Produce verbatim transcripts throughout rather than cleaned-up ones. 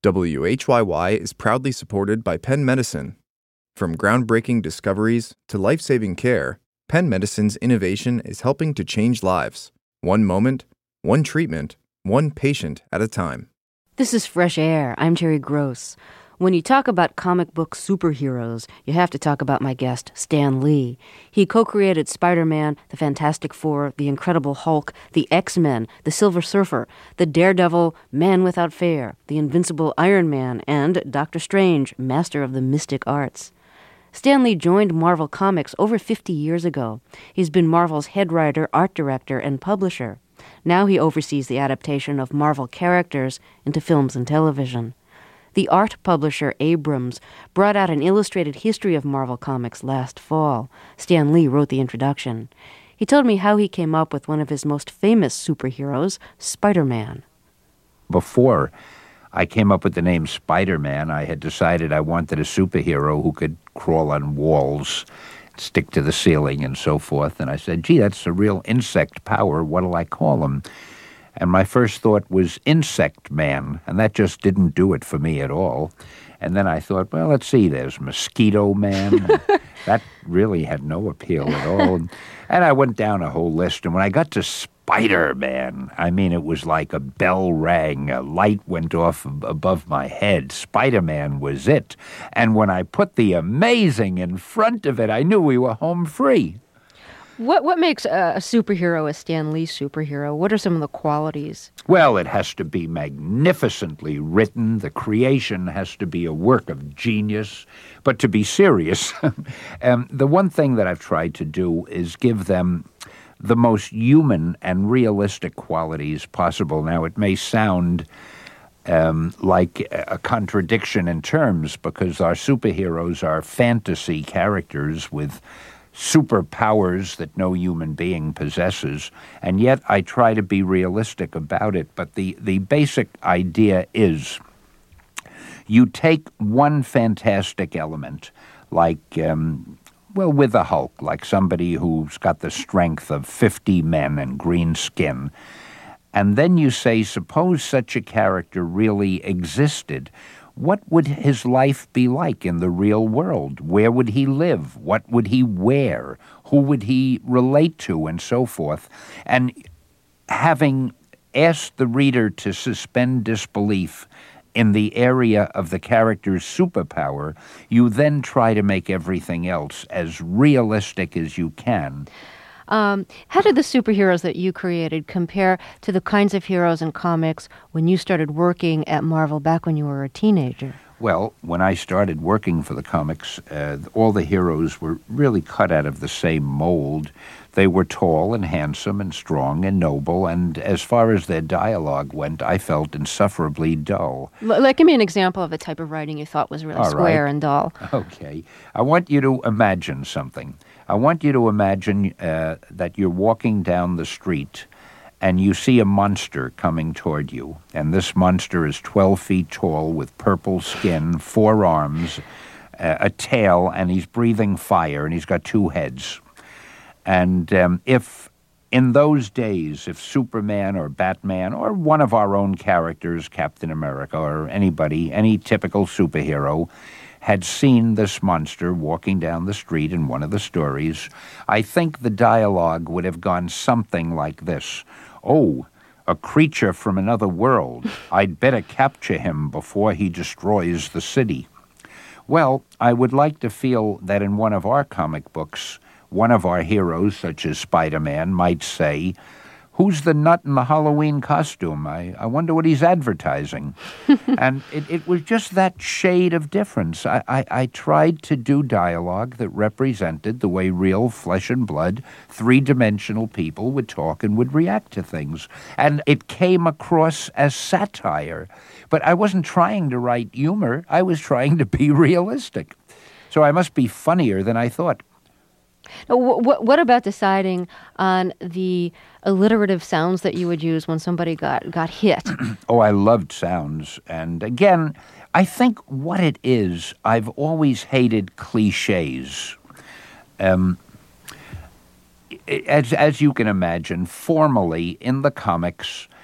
W H Y Y is proudly supported by Penn Medicine. From groundbreaking discoveries to life-saving care, Penn Medicine's innovation is helping to change lives, one moment, one treatment, one patient at a time. This is Fresh Air. I'm Terry Gross. When you talk about comic book superheroes, you have to talk about my guest, Stan Lee. He co-created Spider-Man, the Fantastic Four, the Incredible Hulk, the X-Men, the Silver Surfer, the Daredevil, Man Without Fear, the Invincible Iron Man, and Doctor Strange, Master of the Mystic Arts. Stan Lee joined Marvel Comics over fifty years ago. He's been Marvel's head writer, art director, and publisher. Now he oversees the adaptation of Marvel characters into films and television. The art publisher Abrams brought out an illustrated history of Marvel Comics last fall. Stan Lee wrote the introduction. He told me how he came up with one of his most famous superheroes, Spider-Man. Before I came up with the name Spider-Man, I had decided I wanted a superhero who could crawl on walls, stick to the ceiling, and so forth. And I said, gee, that's a real insect power. What'll I call him? And my first thought was Insect Man, and that just didn't do it for me at all. And then I thought, well, let's see, there's Mosquito Man. That really had no appeal at all. And, and I went down a whole list, and when I got to Spider-Man, I mean, it was like a bell rang, a light went off above my head. Spider-Man was it. And when I put the amazing in front of it, I knew we were home free. What what makes a, a superhero a Stan Lee superhero? What are some of the qualities? Well, it has to be magnificently written. The creation has to be a work of genius. But to be serious, um, the one thing that I've tried to do is give them the most human and realistic qualities possible. Now, it may sound um, like a contradiction in terms because our superheroes are fantasy characters with superpowers that no human being possesses, and yet I try to be realistic about it. But the, the basic idea is you take one fantastic element, like, um, well, with the Hulk, like somebody who's got the strength of fifty men and green skin, and then you say, suppose such a character really existed. What would his life be like in the real world? Where would he live? What would he wear? Who would he relate to, and so forth? And having asked the reader to suspend disbelief in the area of the character's superpower, you then try to make everything else as realistic as you can. Um, how did the superheroes that you created compare to the kinds of heroes in comics when you started working at Marvel back when you were a teenager? Well, when I started working for the comics, uh, all the heroes were really cut out of the same mold. They were tall and handsome and strong and noble, and as far as their dialogue went, I felt insufferably dull. L- like, give me an example of the type of writing you thought was really all square right. and dull. Okay. I want you to imagine something. I want you to imagine uh, that you're walking down the street and you see a monster coming toward you. And this monster is twelve feet tall with purple skin, four arms, uh, a tail, and he's breathing fire, and he's got two heads. And um, if in those days, if Superman or Batman or one of our own characters, Captain America or anybody, any typical superhero, had seen this monster walking down the street in one of the stories, I think the dialogue would have gone something like this. Oh, a creature from another world. I'd better capture him before he destroys the city. Well, I would like to feel that in one of our comic books, one of our heroes, such as Spider-Man, might say, who's the nut in the Halloween costume? I, I wonder what he's advertising. And it, it was just that shade of difference. I, I, I tried to do dialogue that represented the way real flesh and blood, three-dimensional people would talk and would react to things. And it came across as satire. But I wasn't trying to write humor. I was trying to be realistic. So I must be funnier than I thought. Now, wh- what about deciding on the alliterative sounds that you would use when somebody got, got hit? Oh, I loved sounds. And again, I think what it is, I've always hated cliches. Um, as, as you can imagine, formally in the comics,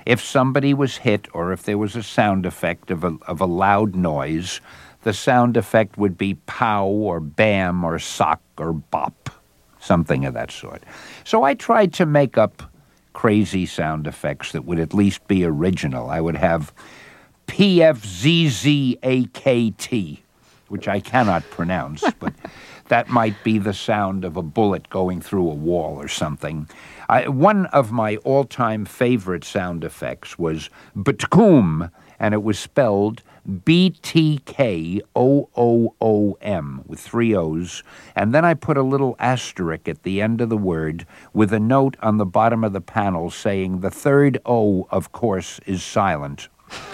If somebody was hit or if there was a sound effect of a, of a loud noise, the sound effect would be pow or bam or sock or bop, something of that sort. So I tried to make up crazy sound effects that would at least be original. I would have P F Z Z A K T, which I cannot pronounce, but that might be the sound of a bullet going through a wall or something. I, one of my all-time favorite sound effects was Btkoom, and it was spelled B T K O O O M with three O's, and then I put a little asterisk at the end of the word with a note on the bottom of the panel saying the third O, of course, is silent.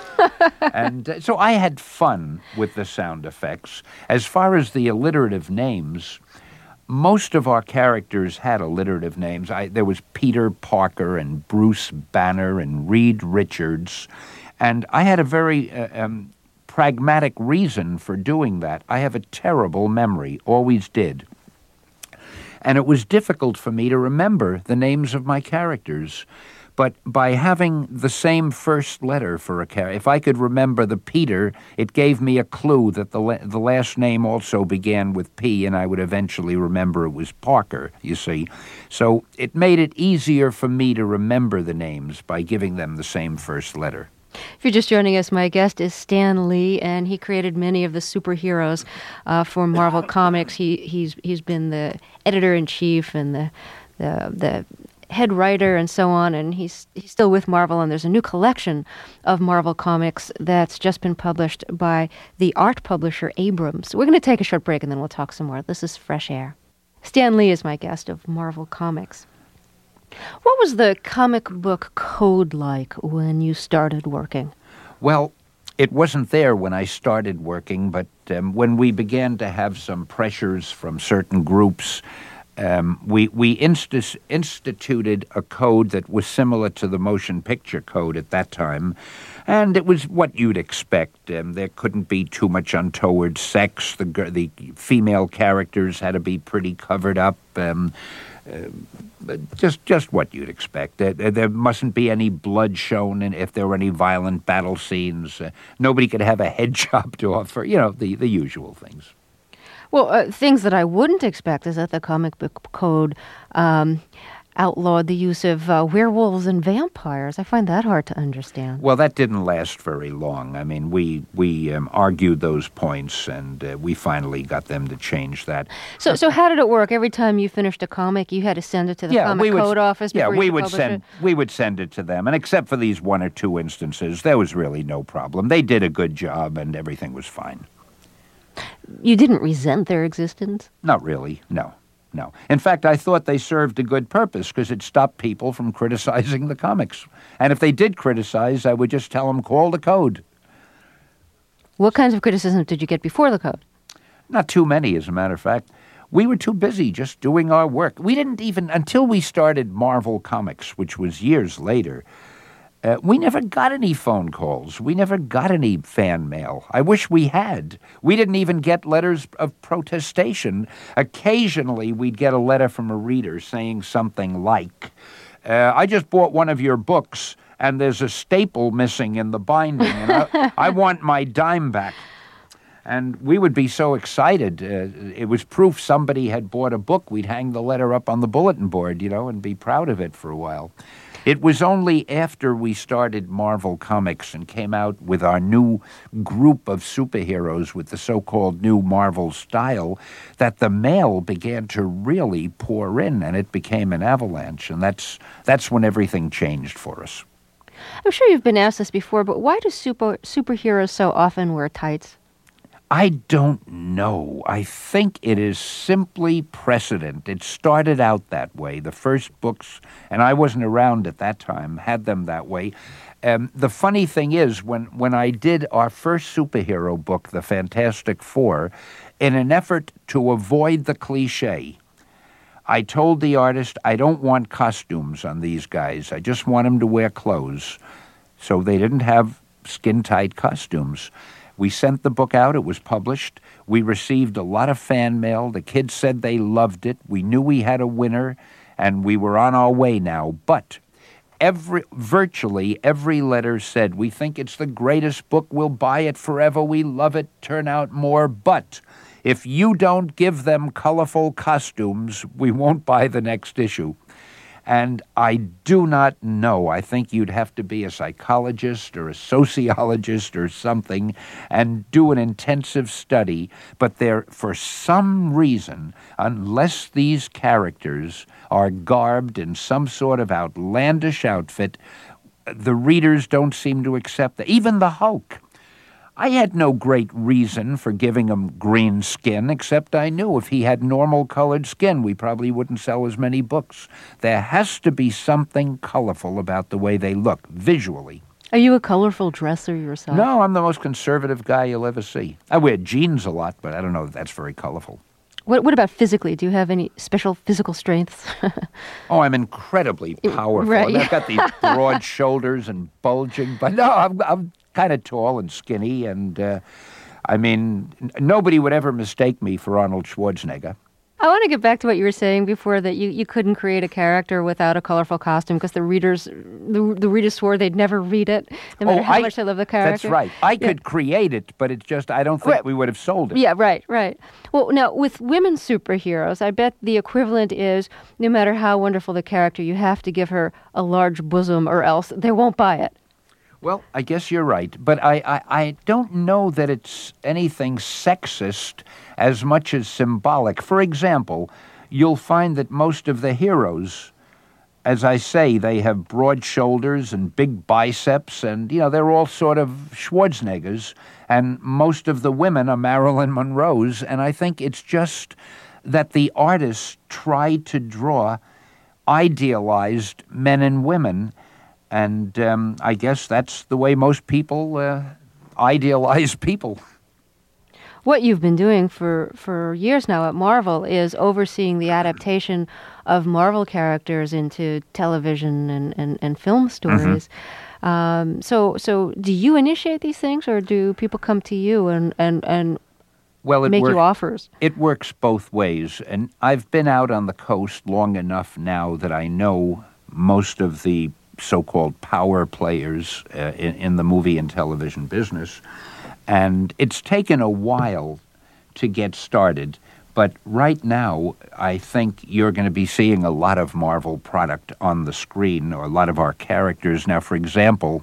And uh, so I had fun with the sound effects. As far as the alliterative names, most of our characters had alliterative names. I, there was Peter Parker and Bruce Banner and Reed Richards, and I had a very uh, um, pragmatic reason for doing that. I have a terrible memory, always did. And it was difficult for me to remember the names of my characters. But by having the same first letter for a character, if I could remember the Peter, it gave me a clue that the la- the last name also began with P, and I would eventually remember it was Parker, you see. So it made it easier for me to remember the names by giving them the same first letter. If you're just joining us, my guest is Stan Lee, and he created many of the superheroes uh, for Marvel Comics. He he's he's been the editor-in-chief and the the the head writer and so on, and he's he's still with Marvel, and there's a new collection of Marvel Comics that's just been published by the art publisher Abrams. We're going to take a short break, and then we'll talk some more. This is Fresh Air. Stan Lee is my guest of Marvel Comics. What was the comic book code like when you started working? Well, it wasn't there when I started working, but um, when we began to have some pressures from certain groups, Um, we we insti- instituted a code that was similar to the motion picture code at that time, and it was what you'd expect. Um, there couldn't be too much untoward sex. The the female characters had to be pretty covered up. Um, uh, just just what you'd expect. There, there mustn't be any blood shown, and if there were any violent battle scenes, uh, nobody could have a head chopped off, or you know the the usual things. Well, uh, things that I wouldn't expect is that the comic book code um, outlawed the use of uh, werewolves and vampires. I find that hard to understand. Well, that didn't last very long. I mean, we we um, argued those points, and uh, we finally got them to change that. So, so how did it work? Every time you finished a comic, you had to send it to the yeah, comic we would, code office yeah, before we you would publish send it? we would send it to them, and except for these one or two instances, there was really no problem. They did a good job, and everything was fine. You didn't resent their existence? Not really, no, no. In fact, I thought they served a good purpose because it stopped people from criticizing the comics. And if they did criticize, I would just tell them, call the code. What kinds of criticism did you get before the code? Not too many, as a matter of fact. We were too busy just doing our work. We didn't even, until we started Marvel Comics, which was years later, Uh, we never got any phone calls. We never got any fan mail. I wish we had. We didn't even get letters of protestation. Occasionally, we'd get a letter from a reader saying something like, uh, I just bought one of your books, and there's a staple missing in the binding, and I, I want my dime back. And we would be so excited. Uh, it was proof somebody had bought a book. We'd hang the letter up on the bulletin board, you know, and be proud of it for a while. It was only after we started Marvel Comics and came out with our new group of superheroes with the so-called new Marvel style that the mail began to really pour in, and it became an avalanche. And that's that's when everything changed for us. I'm sure you've been asked this before, but why do super superheroes so often wear tights? I don't know. I think it is simply precedent. It started out that way. The first books, and I wasn't around at that time, had them that way. Um, the funny thing is, when, when I did our first superhero book, The Fantastic Four, in an effort to avoid the cliche, I told the artist, I don't want costumes on these guys. I just want them to wear clothes. So they didn't have skin-tight costumes. We sent the book out. It was published. We received a lot of fan mail. The kids said they loved it. We knew we had a winner, and we were on our way now. But every virtually every letter said, we think it's the greatest book, we'll buy it forever, we love it, turn out more, but if you don't give them colorful costumes, we won't buy the next issue. And I do not know. I think you'd have to be a psychologist or a sociologist or something and do an intensive study. But there, for some reason, unless these characters are garbed in some sort of outlandish outfit, the readers don't seem to accept that. Even the Hulk. I had no great reason for giving him green skin, except I knew if he had normal-colored skin, we probably wouldn't sell as many books. There has to be something colorful about the way they look, visually. Are you a colorful dresser yourself? No, I'm the most conservative guy you'll ever see. I wear jeans a lot, but I don't know if that's very colorful. What What about physically? Do you have any special physical strengths? Oh, I'm incredibly powerful. Right. I mean, I've got these broad shoulders and bulging, but no, I'm... I'm kind of tall and skinny, and, uh, I mean, n- nobody would ever mistake me for Arnold Schwarzenegger. I want to get back to what you were saying before, that you, you couldn't create a character without a colorful costume because the readers the, the readers swore they'd never read it, no matter Oh, how I- much they love the character. That's right. I Yeah. could create it, but it's just, I don't think Right. we would have sold it. Yeah, right, right. Well, now, with women superheroes, I bet the equivalent is no matter how wonderful the character, you have to give her a large bosom or else they won't buy it. Well, I guess you're right, but I, I, I don't know that it's anything sexist as much as symbolic. For example, you'll find that most of the heroes, as I say, they have broad shoulders and big biceps, and, you know, they're all sort of Schwarzeneggers, and most of the women are Marilyn Monroes, and I think it's just that the artists try to draw idealized men and women. And um, I guess that's the way most people uh, idealize people. What you've been doing for, for years now at Marvel is overseeing the adaptation of Marvel characters into television and, and, and film stories. Mm-hmm. Um, so so do you initiate these things, or do people come to you and, and, and well, it make work, you offers? It works both ways. And I've been out on the coast long enough now that I know most of the so-called power players uh, in, in the movie and television business. And it's taken a while to get started. But right now, I think you're going to be seeing a lot of Marvel product on the screen, or a lot of our characters. Now, for example,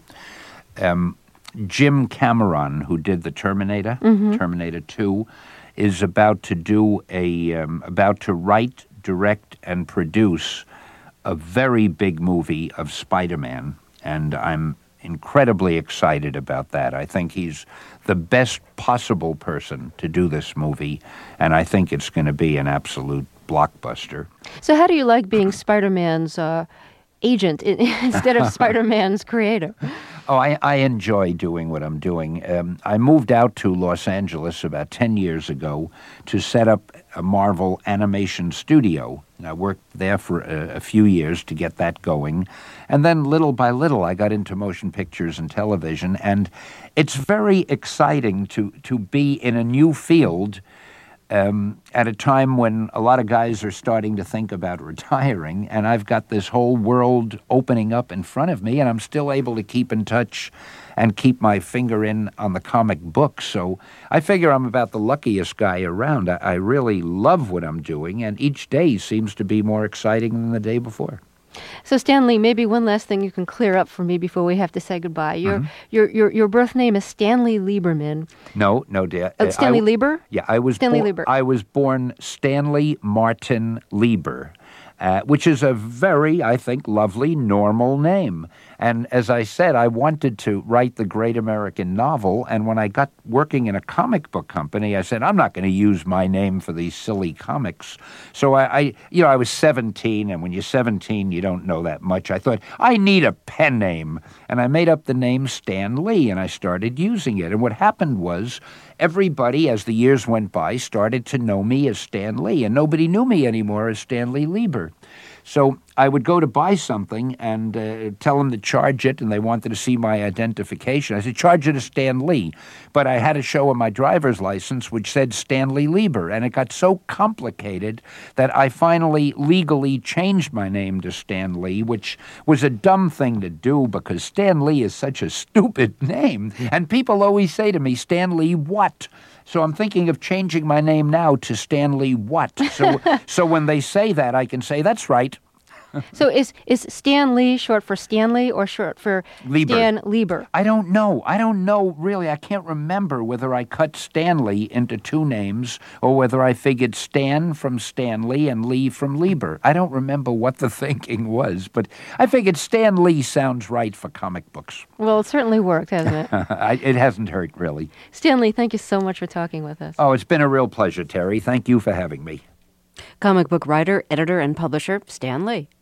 um, Jim Cameron, who did the Terminator, mm-hmm. Terminator two, is about to do a, um, about to write, direct, and produce a very big movie of Spider-Man, and I'm incredibly excited about that. I think he's the best possible person to do this movie, and I think it's going to be an absolute blockbuster. So how do you like being Spider-Man's uh, agent instead of Spider-Man's creator? Oh, I, I enjoy doing what I'm doing. Um, I moved out to Los Angeles about ten years ago to set up a Marvel animation studio. And I worked there for a, a few years to get that going. And then little by little, I got into motion pictures and television. And it's very exciting to, to be in a new field Um, at a time when a lot of guys are starting to think about retiring, and I've got this whole world opening up in front of me, and I'm still able to keep in touch and keep my finger in on the comic books. So I figure I'm about the luckiest guy around. I, I really love what I'm doing, and each day seems to be more exciting than the day before. So, Stanley, maybe one last thing you can clear up for me before we have to say goodbye. Your mm-hmm. your, your your birth name is Stanley Lieberman. No, no, dear. Oh, Stanley I, Lieber? Yeah, I was Stanley bo- Lieber. I was born Stanley Martin Lieber, uh, which is a very, I think, lovely, normal name. And as I said, I wanted to write the great American novel, and when I got working in a comic book company, I said, I'm not going to use my name for these silly comics. So I, I, you know, I was seventeen, and when you're seventeen, you don't know that much. I thought, I need a pen name, and I made up the name Stan Lee, and I started using it. And what happened was, everybody, as the years went by, started to know me as Stan Lee, and nobody knew me anymore as Stanley Lieber. So I would go to buy something and uh, tell them to charge it, and they wanted to see my identification. I said, charge it as Stan Lee. But I had to show them my driver's license, which said Stanley Lieber. And it got so complicated that I finally legally changed my name to Stan Lee, which was a dumb thing to do because Stan Lee is such a stupid name. And people always say to me, Stan Lee what? So I'm thinking of changing my name now to Stanley what? So so when they say that, I can say, that's right. So is is Stan Lee short for Stanley or short for Lieber. Stan Lieber? I don't know. I don't know, really. I can't remember whether I cut Stanley into two names or whether I figured Stan from Stanley and Lee from Lieber. I don't remember what the thinking was, but I figured Stan Lee sounds right for comic books. Well, it certainly worked, hasn't it? I, it hasn't hurt, really. Stan Lee, thank you so much for talking with us. Oh, it's been a real pleasure, Terry. Thank you for having me. Comic book writer, editor, and publisher Stan Lee.